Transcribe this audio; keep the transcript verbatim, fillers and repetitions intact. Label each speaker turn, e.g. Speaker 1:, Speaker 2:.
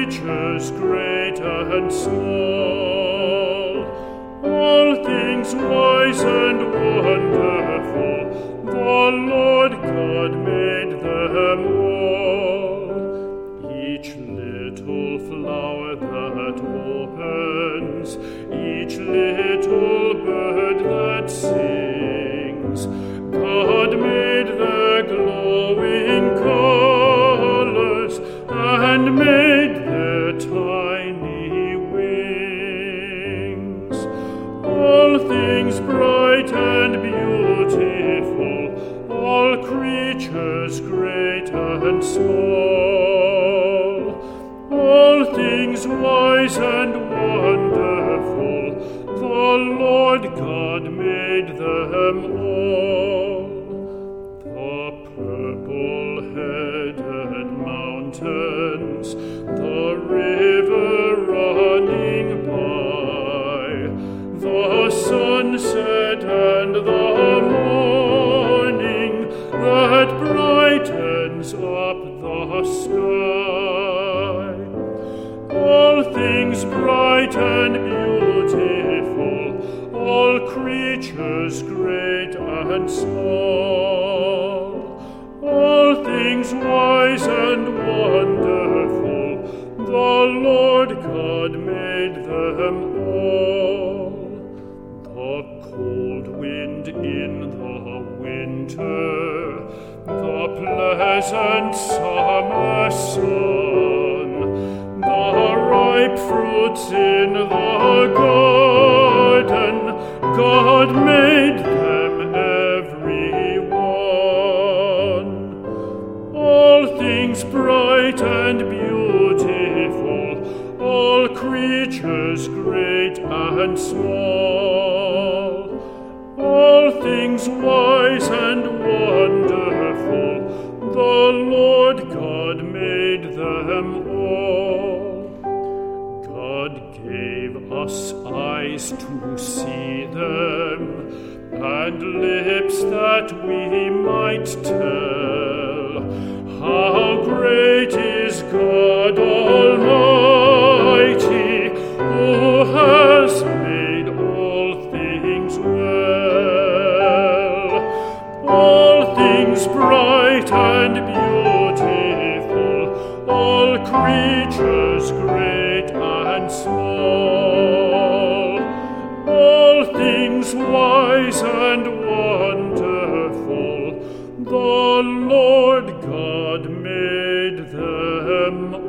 Speaker 1: creatures great and small, all things wise and wonderful, the Lord God made them all. Each little flower that opens, each little bird that sings, God made the glowing colors and made their tiny wings. All things bright and beautiful, all creatures great and small, all things wise and wonderful, the Lord God made them all. The purple-headed mountains, the river running by, the sunset and the morning that brightens up the sky. All things bright and beautiful, all creatures great and small, all things wise and wonderful, the Lord God made them all. The cold wind in the winter, the pleasant summer sun, the ripe fruits in the garden, God made them every one. All things bright and beautiful, all creatures great and small, all things wise and wonderful, the Lord God made them all. God gave us eyes to see them, and lips that we might tell how great is God Almighty, who has made all things well. All things bright and beautiful, all creatures great and small, all things wise and wonderful, the Lord God made them